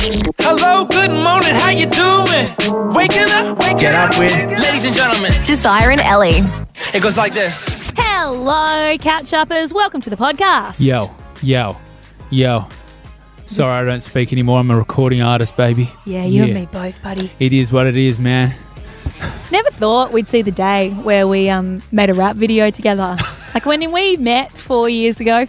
Hello, good morning, how you doing? Waking up, Get up with ladies and gentlemen. Josiah and Ellie. It goes like this. Hello, catch-uppers. Welcome to the podcast. Yo. Sorry, I don't speak anymore. I'm a recording artist, baby. Yeah, you and me both, buddy. It is what it is, man. Never thought we'd see the day where we made a rap video together. Like when we met 5 years ago,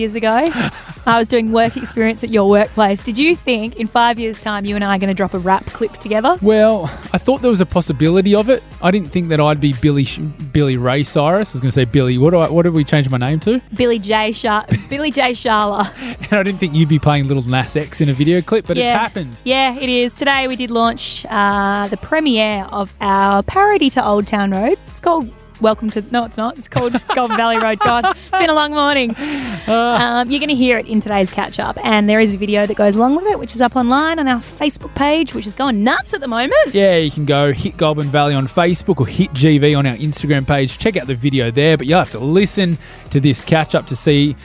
I was doing work experience at your workplace. Did you think in 5 years' time you and I are going to drop a rap clip together? Well, I thought there was a possibility of it. I didn't think that I'd be Billy Ray Cyrus. I was going to say Billy. What did we change my name to? Billy J. Sharla. And I didn't think you'd be playing Little Nas X in a video clip, but it's happened. Yeah, it is. Today we did launch the premiere of our parody to Old Town Road. It's called No, it's not. It's called Golden Valley Road. God, it's been a long morning. You're going to hear it in today's catch-up, and there is a video that goes along with it, which is up online on our Facebook page, which is going nuts at the moment. Yeah, you can go hit Goulburn Valley on Facebook or hit GV on our Instagram page. Check out the video there, but you'll have to listen to this catch-up to see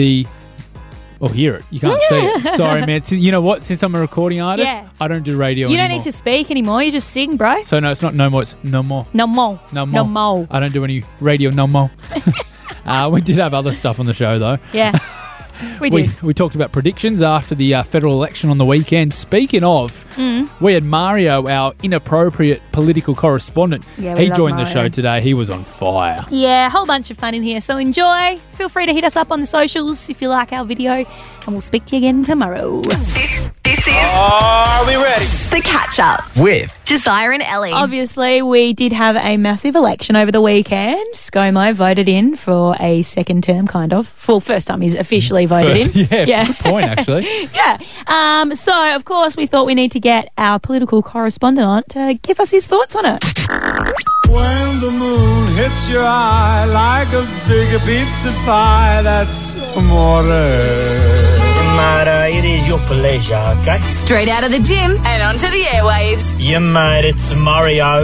or hear it. You can't see it. Sorry, man. You know what? Since I'm a recording artist, I don't do radio anymore. You don't need to speak anymore. You just sing, bro. So, no, it's not no more. It's no more. No more. No more. No more. I don't do any radio no more. We did have other stuff on the show, though. Yeah, we did. We talked about predictions after the federal election on the weekend. Speaking of, we had Mario, our inappropriate political correspondent. Yeah, he joined the show today. He was on fire. Yeah, a whole bunch of fun in here. So enjoy. Feel free to hit us up on the socials if you like our video, and we'll speak to you again tomorrow. This is Are we ready? the catch-up with Josiah and Ellie. Obviously, we did have a massive election over the weekend. ScoMo voted in for a second term, kind of. For first time he's officially voted in. Yeah, good point, actually. Yeah. So, of course, we thought we need to get our political correspondent on to give us his thoughts on it. When the moon hits your eye like a big pizza pie, that's amore. Mate, it is your pleasure, okay? Straight out of the gym and onto the airwaves. Yeah, mate, it's Mario.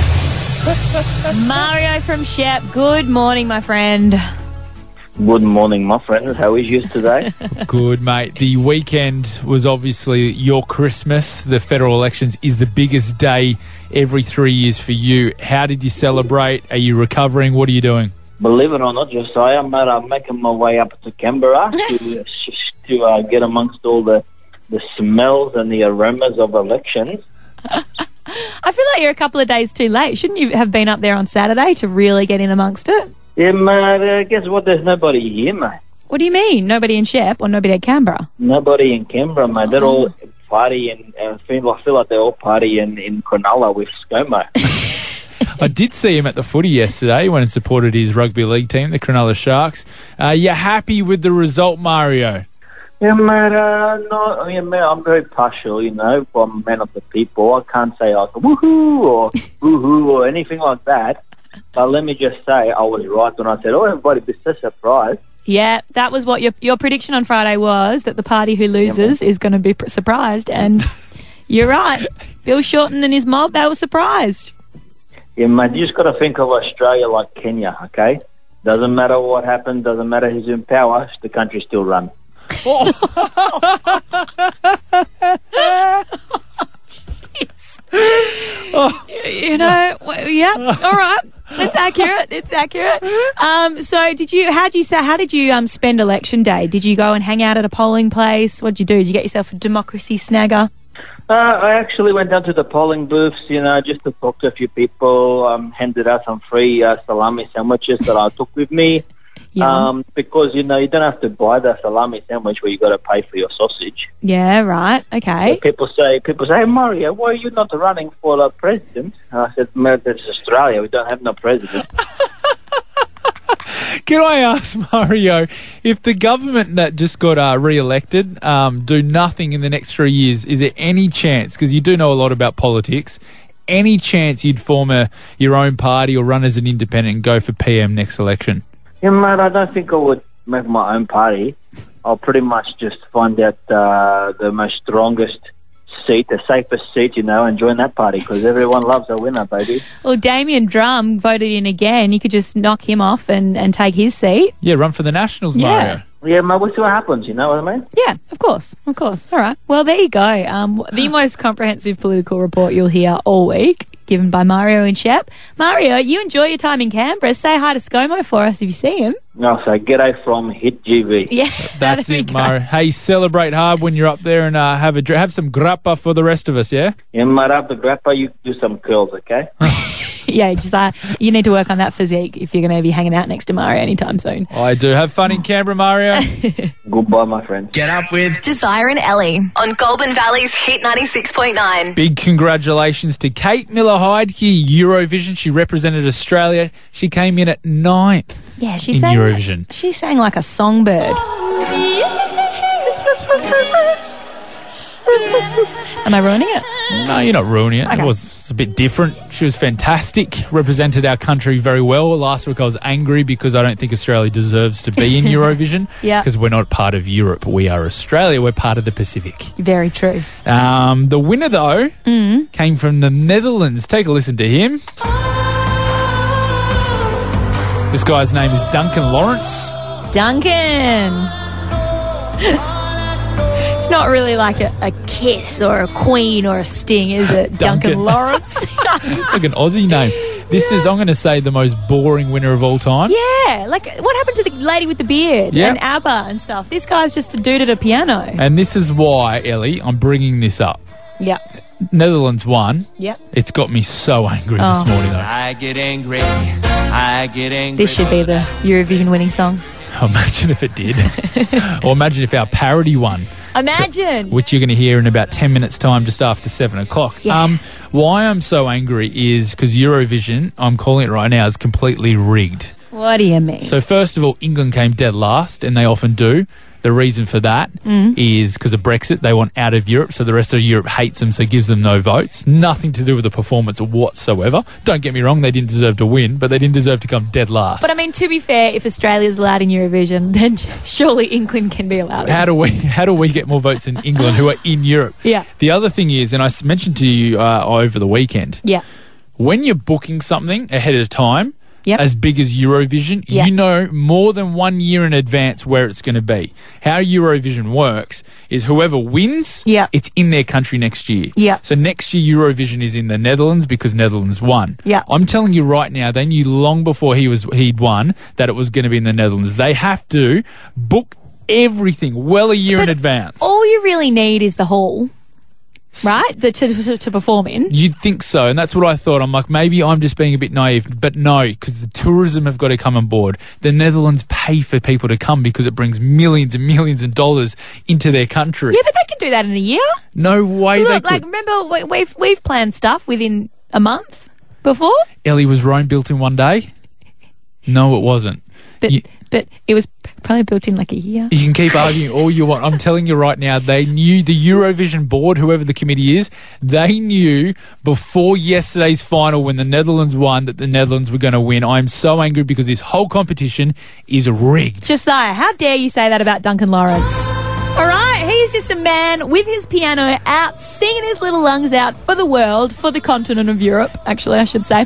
Mario from Shep. Good morning, my friend. Good morning, my friends. How is you today? Good, mate. The weekend was obviously your Christmas. The federal elections is the biggest day every 3 years for you. How did you celebrate? Are you recovering? What are you doing? Believe it or not, Josiah, mate, I'm making my way up to Canberra to get amongst all the smells and the aromas of elections. I feel like you're a couple of days too late. Shouldn't you have been up there on Saturday to really get in amongst it? Yeah, mate, guess what? There's nobody here, mate. What do you mean? Nobody in Shep or nobody at Canberra? Nobody in Canberra, mate. They're all partying, and I feel like they're all partying in Cronulla with ScoMo. I did see him at the footy yesterday. He went and supported his rugby league team, the Cronulla Sharks. You happy with the result, Mario? Yeah, mate, I'm very partial, you know. I'm a man of the people. I can't say like woohoo or woohoo or anything like that. But let me just say, I was right when I said, everybody be so surprised. Yeah, that was what your prediction on Friday was, that the party who loses is going to be surprised. And you're right. Bill Shorten and his mob, they were surprised. Yeah, mate, you just got to think of Australia like Kenya, okay? Doesn't matter what happens, doesn't matter who's in power, the country still runs. Oh, jeez. You know, yeah, all right. It's accurate. So how did you spend election day? Did you go and hang out at a polling place? What did you do? Did you get yourself a democracy snagger? I actually went down to the polling booths, you know, just to talk to a few people, handed out some free salami sandwiches that I took with me. Yeah. Because, you know, you don't have to buy the salami sandwich where you got to pay for your sausage. Yeah, right. Okay. So people say, hey, Mario, why are you not running for the president? And I said, man, this is Australia. We don't have no president. Can I ask, Mario, if the government that just got re-elected do nothing in the next 3 years, is there any chance, because you do know a lot about politics, any chance you'd form your own party or run as an independent and go for PM next election? Yeah, mate, I don't think I would make my own party. I'll pretty much just find out the most strongest seat, the safest seat, you know, and join that party because everyone loves a winner, baby. Well, Damien Drum voted in again. You could just knock him off and take his seat. Yeah, run for the Nationals, Mario. Yeah, mate, we'll see what happens, you know what I mean? Yeah, of course. All right. Well, there you go. The most comprehensive political report you'll hear all week, given by Mario and Shep. Mario, you enjoy your time in Canberra. Say hi to ScoMo for us if you see him. No, so g'day from Hit GB. Yeah, That's there we it, go. Mario. Hey, celebrate hard when you're up there and have some grappa for the rest of us, yeah? You might have the grappa, you do some curls, okay? Yeah, just you need to work on that physique if you're going to be hanging out next to Mario anytime soon. I do. Have fun in Canberra, Mario. Goodbye, my friend. Get up with Josiah and Ellie on Golden Valley's Hit 96.9. Big congratulations to Kate Miller-Hyde here, Eurovision. She represented Australia. She came in at 9th Yeah, she in sang. Eurovision. She sang like a songbird. Am I ruining it? No, you're not ruining it. Okay. It was a bit different. She was fantastic, represented our country very well. Last week I was angry because I don't think Australia deserves to be in Eurovision. Yeah. Because we're not part of Europe. We are Australia. We're part of the Pacific. Very true. The winner, though, came from the Netherlands. Take a listen to him. This guy's name is Duncan Lawrence. Duncan. It's not really like a Kiss or a Queen or a Sting, is it? Duncan. Lawrence. It's like an Aussie name. This is, I'm going to say, the most boring winner of all time. Yeah, like what happened to the lady with the beard Yep. and ABBA and stuff? This guy's just a dude at a piano. And this is why, Ellie, I'm bringing this up. Yep. Netherlands won. Yep. It's got me so angry Oh. this morning, though. I get angry. I get angry. This should be the Eurovision winning song. Imagine if it did. Or imagine if our parody won. Imagine. Which you're going to hear in about 10 minutes' time, just after 7 o'clock. Yeah. Why I'm so angry is because Eurovision, I'm calling it right now, is completely rigged. What do you mean? So first of all, England came dead last, and they often do. The reason for that is because of Brexit. They want out of Europe, so the rest of Europe hates them, so gives them no votes. Nothing to do with the performance whatsoever. Don't get me wrong, they didn't deserve to win, but they didn't deserve to come dead last. But I mean, to be fair, if Australia's allowed in Eurovision, then surely England can be allowed. How do we get more votes than England, who are in Europe? Yeah. The other thing is, and I mentioned to you over the weekend, Yeah. when you're booking something ahead of time, Yep. as big as Eurovision, Yeah. you know more than 1 year in advance where it's going to be. How Eurovision works is whoever wins, Yeah. it's in their country next year. Yeah. So next year Eurovision is in the Netherlands because Netherlands won. Yeah. I'm telling you right now, they knew long before he'd won that it was going to be in the Netherlands. They have to book everything well a year in advance. All you really need is the hall, right? To perform in. You'd think so, and that's what I thought. I'm like, maybe I'm just being a bit naive, but no, because the tourism have got to come on board. The Netherlands pay for people to come because it brings millions and millions of dollars into their country. Yeah, but they can do that in a year. No way they Look, could. like remember we've planned stuff within a month before, Ellie, was Rome built in one day? No, it wasn't. but You- but it was probably built in like a year. You can keep arguing all you want. I'm telling you right now, they knew, the Eurovision board, whoever the committee is, they knew before yesterday's final when the Netherlands won that the Netherlands were going to win. I'm so angry because this whole competition is rigged. Josiah, how dare you say that about Duncan Lawrence? All right, he's just a man with his piano out, singing his little lungs out for the world, for the continent of Europe, actually, I should say.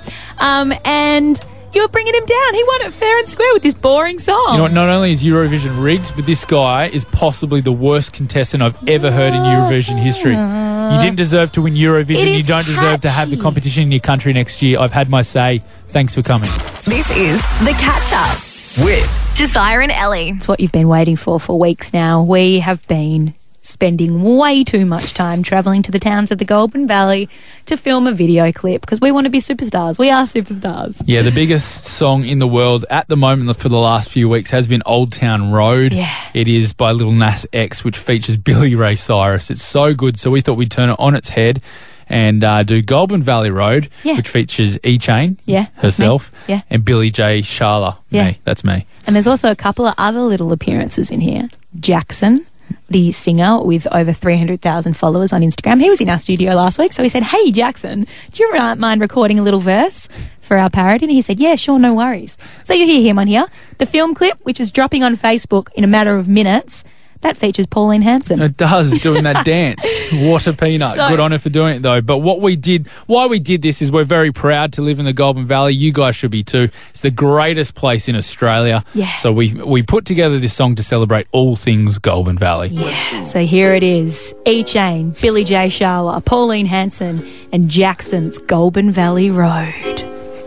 And you're bringing him down. He won it fair and square with this boring song. You know what, not only is Eurovision rigged, but this guy is possibly the worst contestant I've ever heard in Eurovision history. You didn't deserve to win It Eurovision. You is don't deserve to have the catchy. competition in your country next year. I've had my say. Thanks for coming. This is The Catch Up with Josiah and Ellie. It's what you've been waiting for weeks now. We have been spending way too much time travelling to the towns of the Goulburn Valley to film a video clip because we want to be superstars. We are superstars. Yeah, the biggest song in the world at the moment for the last few weeks has been Old Town Road. Yeah. It is by Lil Nas X, which features Billy Ray Cyrus. It's so good, so we thought we'd turn it on its head and do Goulburn Valley Road, Yeah. which features E-Chain Yeah, that's me. herself, Yeah. and Billy J. Sharla. Yeah. Me. That's me. And there's also a couple of other little appearances in here. Jackson, the singer with over 300,000 followers on Instagram. He was in our studio last week, so we said, hey, Jackson, do you mind recording a little verse for our parody? And he said, yeah, sure, no worries. So you hear him on here. The film clip, which is dropping on Facebook in a matter of minutes, That features Pauline Hanson. It does, doing that dance. What a peanut. So- Good on her for doing it, though. But why we did this is we're very proud to live in the Goulburn Valley. You guys should be too. It's the greatest place in Australia. Yeah. So we put together this song to celebrate all things Goulburn Valley. Yeah, so here it is. E-Chain, Billy J. Sharla, Pauline Hanson and Jackson's Goulburn Valley Road.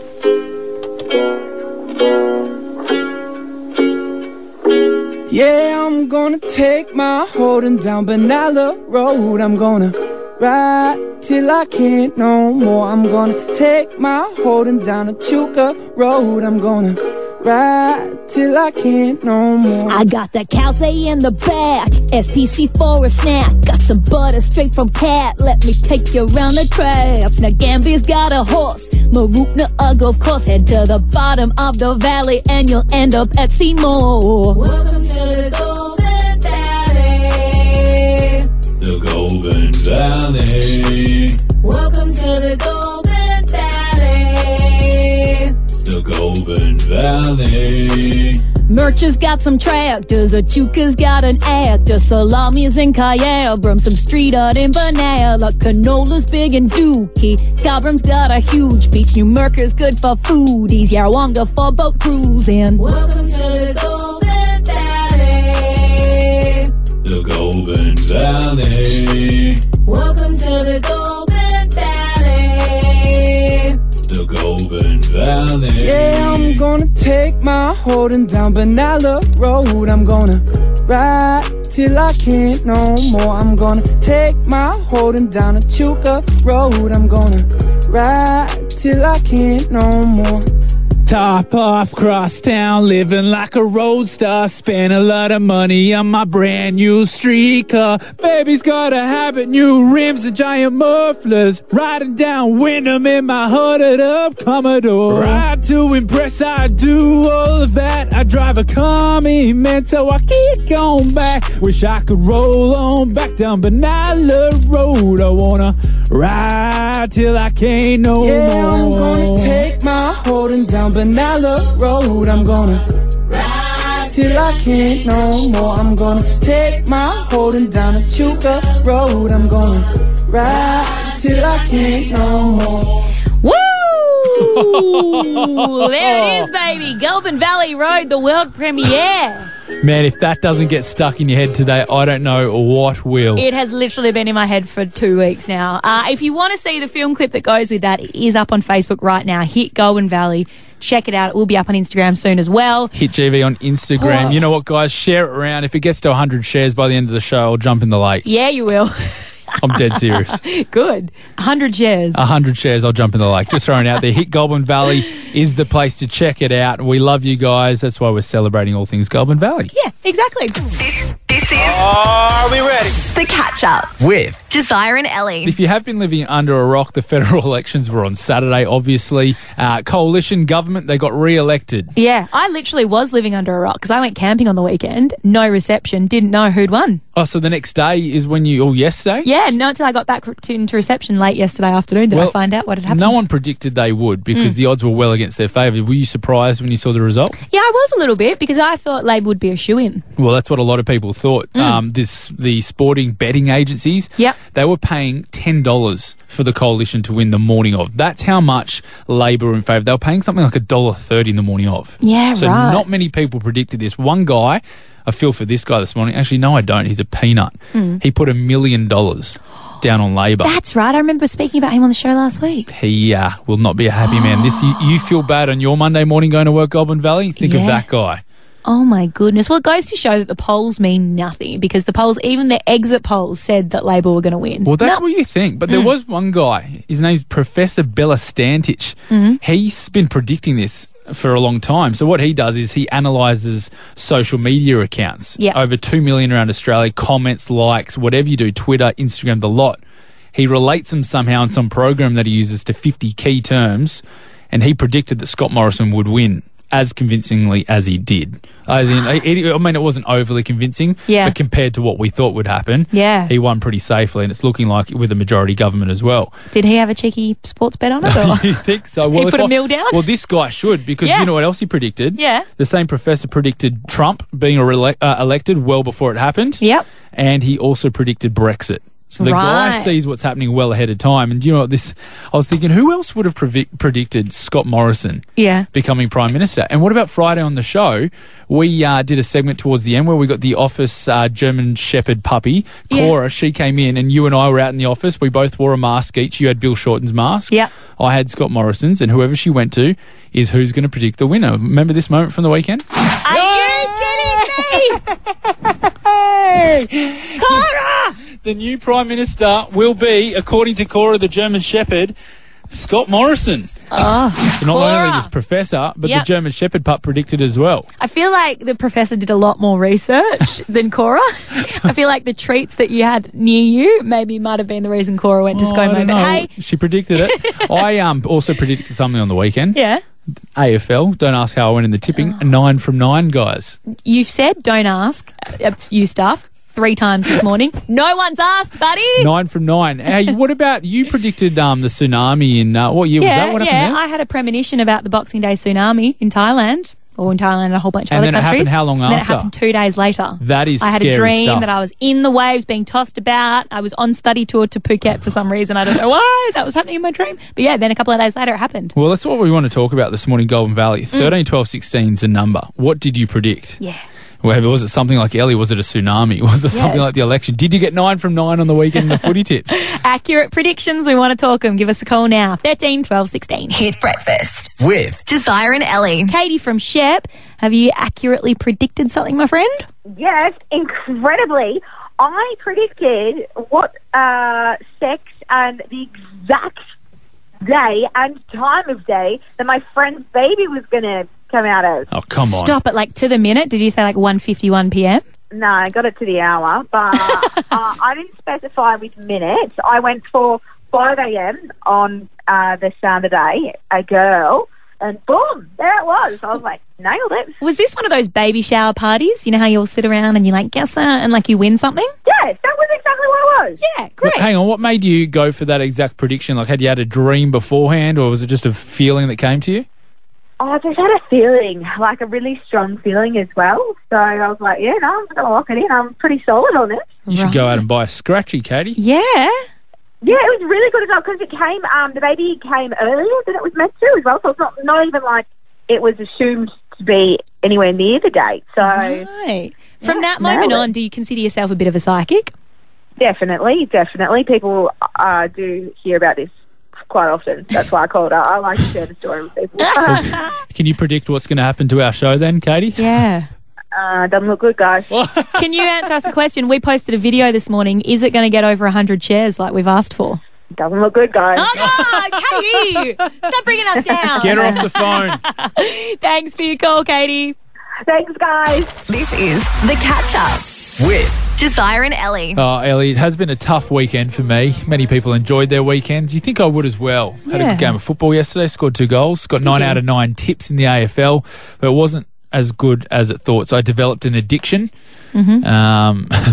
Yeah, I'm gonna take my holding down Benalla Road. I'm gonna ride till I can't no more. I'm gonna take my holding down Echuca Road. I'm gonna ride till I can't no more. I got that Calzay in the back, SPC for a snack. Got some butter straight from Cat, let me take you around the traps. Now Gambia's got a horse, Marupna a golf course. Head to the bottom of the valley and you'll end up at Seymour. Welcome to the Goulburn Valley. The Goulburn Valley. Welcome to the Goulburn Valley. The Goulburn Valley. Murch's got some tractors, Echuca's got an actor, Salami's in Kyabram, some street art in Benalla, Canola's big and dookie, Cobram's got a huge beach, New Mercer's good for foodies, Yarrawonga for boat cruising. Welcome to the Goulburn Valley. The Goulburn Valley. Welcome to the Goulburn Valley. The Goulburn Valley. Yeah, I'm gonna take my holding down Benalla Road. I'm gonna ride till I can't no more. I'm gonna take my holding down Echuca Road. I'm gonna ride till I can't no more. Top off, cross town, living like a roadstar. Spent a lot of money on my brand new street car. Baby's got a habit, new rims and giant mufflers. Riding down Wyndham in my hooded up Commodore. Ride to impress, I do all of that. I drive a Comimento, I keep going back. Wish I could roll on back down Benalla Road. I wanna ride till I can't no more. Yeah, I'm gonna take my holding down Benalla Road. I'm gonna ride till I can't no more. I'm gonna take my holding down Echuca Road. I'm gonna ride till I can't no more. Woo! There it is, baby. Goulburn Valley Road, the world premiere. Man, if that doesn't get stuck in your head today, I don't know what will. It has literally been in my head for 2 weeks now. If you want to see the film clip that goes with that, it is up on Facebook right now. Hit Goulburn Valley. Check it out. It will be up on Instagram soon as well. Hit GV on Instagram. Oh. You know what, guys? Share it around. If it gets to 100 shares by the end of the show, I'll jump in the lake. Yeah, you will. I'm dead serious. Good. 100 shares. 100 shares, I'll jump in the lake. Just throwing it out there. Hit Goulburn Valley is the place to check it out. We love you guys. That's why we're celebrating all things Goulburn Valley. Yeah, exactly. This is Are we ready? The Catch Up With Josiah and Ellie. If you have been living under a rock, the federal elections were on Saturday, obviously. Coalition government, they got re-elected. Yeah, I literally was living under a rock because I went camping on the weekend. No reception. Didn't know who'd won. Oh, so the next day is when yesterday? Yeah, not until I got back into reception late yesterday afternoon did I find out what had happened. No one predicted they would because the odds were well against their favour. Were you surprised when you saw the result? Yeah, I was a little bit because I thought Labor would be a shoo-in. Well, that's what a lot of people thought. The sporting betting agencies, Yep. they were paying $10 for the coalition to win the morning of. That's how much Labor were in favour. They were paying something like $1.30 in the morning of. Yeah, so right. not many people predicted this. One guy, I feel for this guy this morning. Actually, no, I don't. He's a peanut. He put $1 million down on Labor. That's right. I remember speaking about him on the show last week. He will not be a happy man. You feel bad on your Monday morning going to work, Goulburn Valley? Think of Yeah. that guy. Oh, my goodness. Well, it goes to show that the polls mean nothing because the polls, even the exit polls, said that Labor were going to win. Well, that's what you think. But there was one guy. His name's Professor Belastantich. He's been predicting this for a long time. So what he does is he analyses social media accounts. Yeah. Over 2 million around Australia, comments, likes, whatever you do, Twitter, Instagram, the lot. He relates them somehow in some program that he uses to 50 key terms, and he predicted that Scott Morrison would win as convincingly as he did. As in, it wasn't overly convincing, but compared to what we thought would happen, he won pretty safely, and it's looking like with a majority government as well. Did he have a cheeky sports bet on it? Or? You think so? Well, he put a mill down? Well, this guy should, because you know what else he predicted? Yeah. The same professor predicted Trump being elected well before it happened. Yep. And he also predicted Brexit. So the guy sees what's happening well ahead of time. And you know what I was thinking, who else would have predicted Scott Morrison becoming Prime Minister? And what about Friday on the show? We did a segment towards the end where we got the office German Shepherd puppy, Cora. She came in and you and I were out in the office. We both wore a mask each. You had Bill Shorten's mask. Yeah. I had Scott Morrison's, and whoever she went to is who's going to predict the winner. Remember this moment from the weekend? Are you kidding me? Hey! Cora! The new Prime Minister will be, according to Cora, the German Shepherd, Scott Morrison. Oh, so not only this professor, but the German Shepherd pup predicted as well. I feel like the professor did a lot more research than Cora. I feel like the treats that you had near you maybe might have been the reason Cora went to ScoMo. But hey, she predicted it. I also predicted something on the weekend. Yeah. AFL, don't ask how I went in the tipping. 9 from 9, guys. You've said don't ask you stuff 3 times this morning. No one's asked, buddy. 9 from 9. Hey, what about you predicted the tsunami in what year was that? What happened there? I had a premonition about the Boxing Day tsunami in Thailand. Or in Thailand and a whole bunch of other countries. And then it happened how long after? Then it happened 2 days later. That is scary stuff. I had a dream that I was in the waves being tossed about. I was on study tour to Phuket for some reason. I don't know why. That was happening in my dream. But yeah, then a couple of days later it happened. Well, that's what we want to talk about this morning, Golden Valley. 13, 12, 16 is a number. What did you predict? Yeah. Well, was it something like Ellie? Was it a tsunami? Was it something like the election? Did you get 9 from 9 on the weekend in the footy tips? Accurate predictions. We want to talk them. Give us a call now. 13 12 16. Hit Breakfast with Josiah and Ellie. Katie from Shep. Have you accurately predicted something, my friend? Yes, incredibly. I predicted what sex and the exact day and time of day that my friend's baby was going to come out as. Oh, come on. Stop it, like to the minute. Did you say like 1:51 p.m? No, I got it to the hour, but I didn't specify with minutes. I went for 5 a.m. on the Saturday, a girl, and boom, there it was. I was like, nailed it. Was this one of those baby shower parties? You know how you all sit around and you like guess that and like you win something? Yes, that was exactly what it was. Yeah, great. But hang on, what made you go for that exact prediction? Like, had you had a dream beforehand, or was it just a feeling that came to you? Oh, I just had a feeling, like a really strong feeling as well. So I was like, yeah, no, I'm going to lock it in. I'm pretty solid on it. You should go out and buy a scratchy, Katie. Yeah. Yeah, it was really good as well because it came, the baby came earlier than it was meant to as well. So it's not even like it was assumed to be anywhere near the date. So right. From that moment on, do you consider yourself a bit of a psychic? Definitely. People do hear about this quite often. That's why I called her. I like to share the story with people. Can you predict what's going to happen to our show then, Katie? Yeah. Doesn't look good, guys. Can you answer us a question? We posted a video this morning. Is it going to get over 100 shares like we've asked for? Doesn't look good, guys. Oh, God, Katie! Stop bringing us down. Get her off the phone. Thanks for your call, Katie. Thanks, guys. This is The Catch Up with Josiah and Ellie. Oh, Ellie, it has been a tough weekend for me. Many people enjoyed their weekends. You think I would as well. Had a good game of football yesterday, scored 2 goals, got 9 out of 9 tips in the AFL, but it wasn't as good as it thought. So I developed an addiction. Mm-hmm.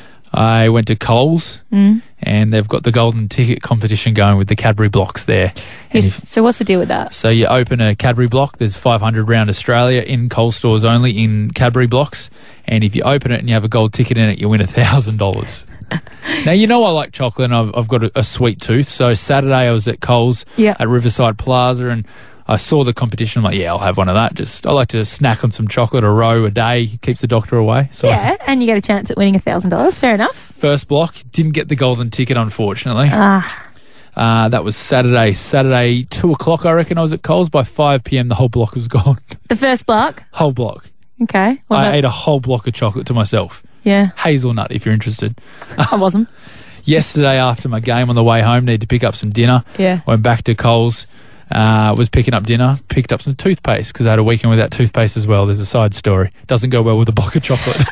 I went to Coles and they've got the golden ticket competition going with the Cadbury blocks there. So what's the deal with that? So you open a Cadbury block, there's 500 around Australia in Coles stores only in Cadbury blocks, and if you open it and you have a gold ticket in it, you win $1,000. Now, you know I like chocolate and I've got a sweet tooth. So Saturday I was at Coles at Riverside Plaza and I saw the competition. I'm like, yeah, I'll have one of that. I like to snack on some chocolate a row a day. Keeps the doctor away. So yeah, and you get a chance at winning $1,000. Fair enough. First block, didn't get the golden ticket, unfortunately. That was Saturday. Saturday, 2 o'clock, I reckon I was at Coles. By 5 p.m, the whole block was gone. The first block? Whole block. Okay. I ate a whole block of chocolate to myself. Yeah. Hazelnut, if you're interested. I wasn't. Yesterday, after my game on the way home, needed to pick up some dinner. Yeah. Went back to Coles. Was picking up dinner, picked up some toothpaste because I had a weekend without toothpaste as well. There's a side story. Doesn't go well with a block of chocolate.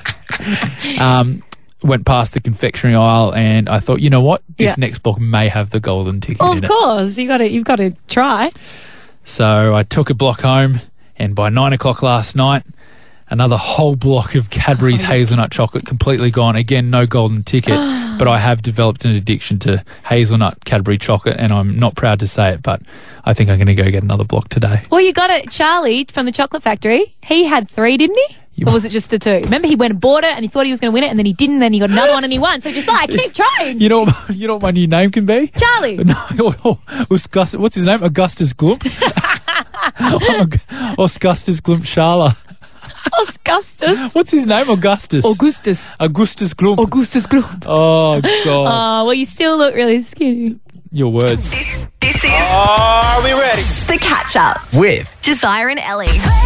Went past the confectionery aisle and I thought, you know what? This next block may have the golden ticket in it. Of course. You've got to try. So I took a block home And by 9 o'clock last night, another whole block of Cadbury's hazelnut chocolate completely gone. Again, no golden ticket, but I have developed an addiction to hazelnut Cadbury chocolate, and I'm not proud to say it, but I think I'm going to go get another block today. Well, you got it. Charlie from the Chocolate Factory, he had 3, didn't he? Or was it just the 2? Remember, he went and bought it and he thought he was going to win it, and then he didn't, then he got another one and he won. So just like, keep trying. You know what my new name can be? Charlie. No, what's his name? Augustus Glump? Augustus Glump Schala. Augustus. What's his name? Augustus. Augustus Glump. Augustus Glump. Oh, God. Oh, well, you still look really skinny. Your words. This is Are we ready? The Catch Up With Josiah and Ellie.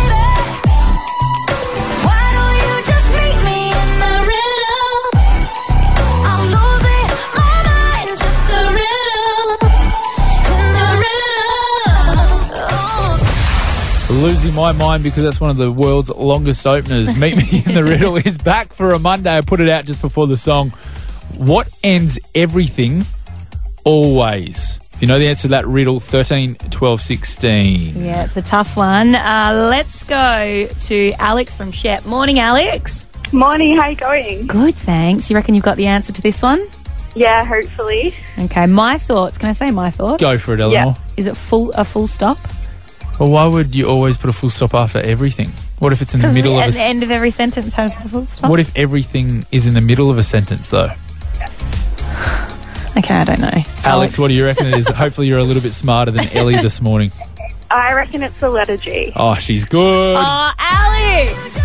Losing my mind because that's one of the world's longest openers. Meet Me in the Riddle is back for a Monday. I put it out just before the song. What ends everything always? If you know the answer to that riddle, 13, 12, 16. Yeah, it's a tough one. Let's go to Alex from Shep. Morning, Alex. Morning, how you going? Good, thanks. You reckon you've got the answer to this one? Yeah, hopefully. Okay, my thoughts. Can I say my thoughts? Go for it, Eleanor. Yeah. Is it a full stop? Well, why would you always put a full stop after everything? What if it's in the middle of the end of every sentence has a full stop. What if everything is in the middle of a sentence, though? Okay, I don't know. Alex, what do you reckon it is? Hopefully you're a little bit smarter than Ellie this morning. I reckon it's the letter G. Oh, she's good. Oh, Alex!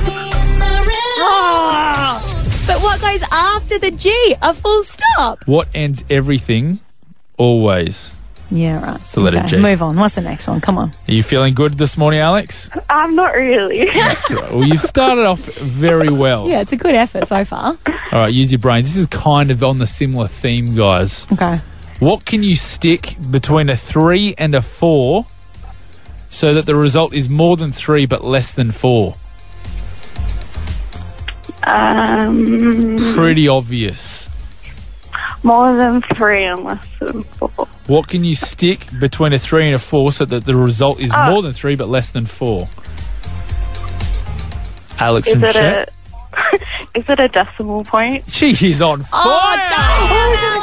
Oh, but what goes after the G? A full stop? What ends everything always? Yeah, right. It's the letter G. Move on. What's the next one? Come on. Are you feeling good this morning, Alex? I'm not really. That's all right. Well, you've started off very well. Yeah, it's a good effort so far. All right, use your brains. This is kind of on the similar theme, guys. Okay. What can you stick between a 3 and a 4 so that the result is more than 3 but less than 4? Pretty obvious. More than 3 and less than 4. What can you stick between a 3 and a 4 so that the result is more than 3 but less than 4? Alex from Shep. Is it a decimal point? She is on fire!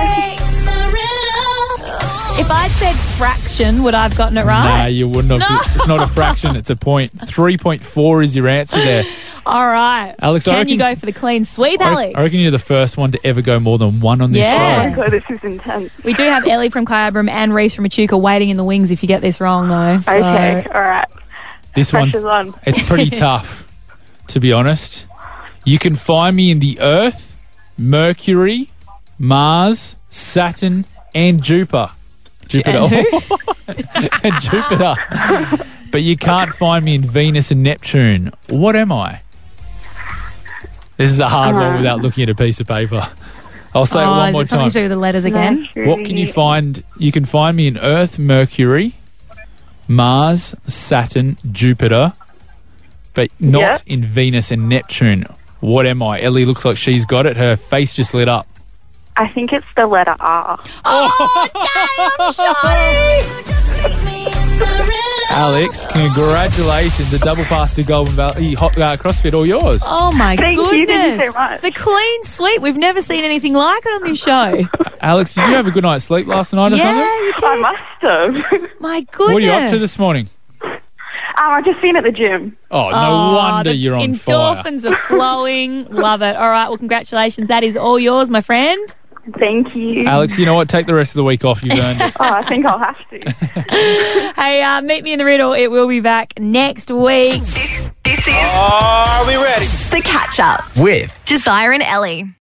If I'd said fraction, would I have gotten it right? Nah, you wouldn't have. No. It's not a fraction, it's a point. 3.4 is your answer there. All right. Alex, Can you go for the clean sweep, Alex? I reckon you're the first one to ever go more than 1 on this Oh Yeah. my god, this is intense. We do have Ellie from Kyabram and Reese from Echuca waiting in the wings if you get this wrong, though. So. Okay, all right. This one, Pressure's on. it's pretty tough, to be honest. You can find me in the Earth, Mercury, Mars, Saturn, and Jupiter. And who? And Jupiter. But you can't find me in Venus and Neptune. What am I? This is a hard one without looking at a piece of paper. I'll say it one more is it something time. to do with the letters again? What can you find? You can find me in Earth, Mercury, Mars, Saturn, Jupiter, but not in Venus and Neptune. What am I? Ellie looks like she's got it. Her face just lit up. I think it's the letter R. Oh, damn, Shorty! Alex, congratulations. The double pass to Golden Valley CrossFit, all yours. Oh, my Thank goodness. you. Thank you so much. The clean sweep. We've never seen anything like it on this show. Alex, did you have a good night's sleep last night or something? Yeah, you did. I must have. My goodness. What are you up to this morning? I've just been at the gym. Oh, no wonder the you're on fire. endorphins are flowing. Love it. All right, well, congratulations. That is all yours, my friend. Thank you. Alex, you know what? Take the rest of the week off. You've earned it. I think I'll have to. Hey, meet me in the riddle. It will be back next week. This is Are we ready? The Catch Up With Josiah and Ellie.